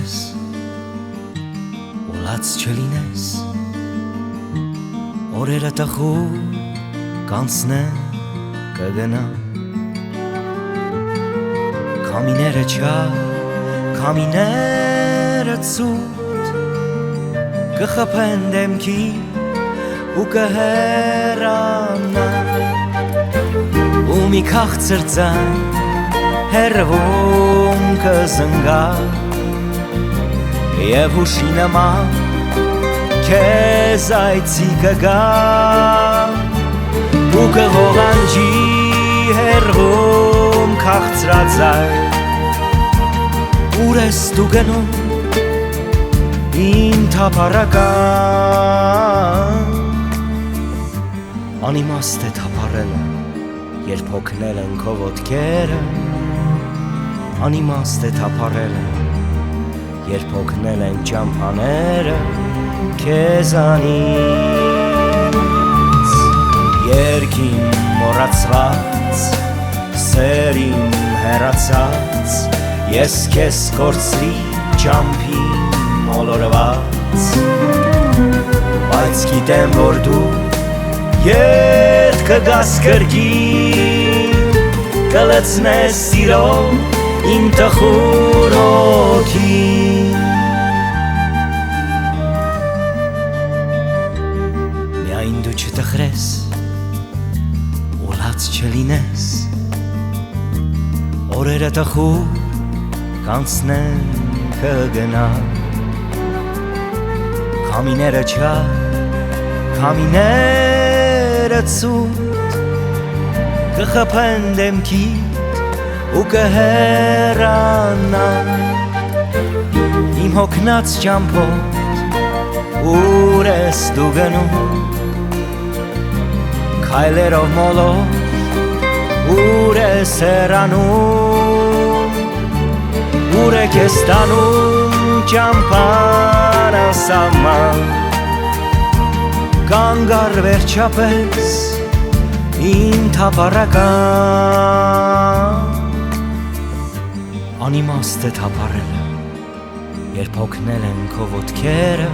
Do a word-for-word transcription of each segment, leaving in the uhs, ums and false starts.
չտխրես, ու լաց չլինես, օրերը տխուր կանցնեն կգնան, քամիները չար, քամիները ցուրտ, կխփեն դեմքի ու կհեռանան, ու մի քաղցր ձայն հեռվում կզնգա, և հուշի նման քեզ այցի կգա, ու կղողանջի հեռվում քաղցրածայր, ուր ես դու գնում իմ թափառական, անիմաստ է թափառելը, երբ հոգնել են քո ոտքերը, անիմաստ է թափառելը, երբ հոգնել են ճամփաները քեզանից, երկին մոռացված, սերին հեռացած, ես քեզ կորցրի ճամփի մոլորված, բայց գիտեմ, որ դու ետ կգաս կրկին, կլցնես սիրով իմ տխուր հոգին, միայն դու չտխրես ու լաց չլինես, օրերը տխուր կանցնեն կգնան, քամիները չար, քամիները ցուրտ, կխփեն դեմքիդ ու կհեռանան, իմ հոգնած ճամփոտ, ուր ես դու գնում, քայլերով մոլոր, ուր ես հեռանում, ուր է քեզ տանում ճամփան անսահման, կանգար վերջապես իմ թափառական, անիմաստ է թափառելը, երբ հոգնել են քո ոտքերը,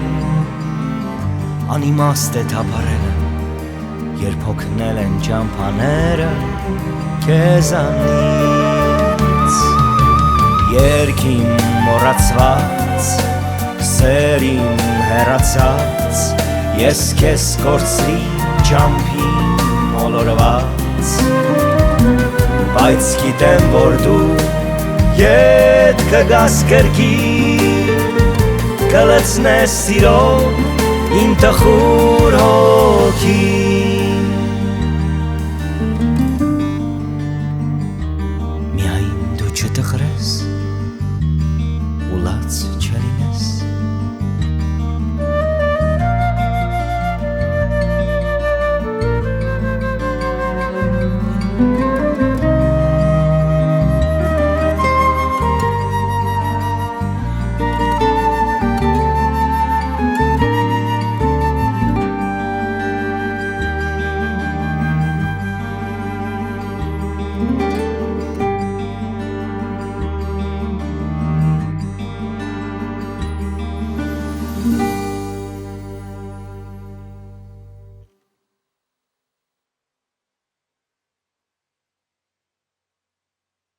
անիմաստ է թափառելը, երբ հոգնել են ճամփաները քեզանից, երկին մոռացված, սերին հեռացած, ես քեզ կորցրի ճամփի մոլորված, բայց գիտեմ, որ դու ետ կգաս կրկին, կլցնես սիրով իմ տխուր հոգին, միայն դու չտխրես ու լաց չլինես,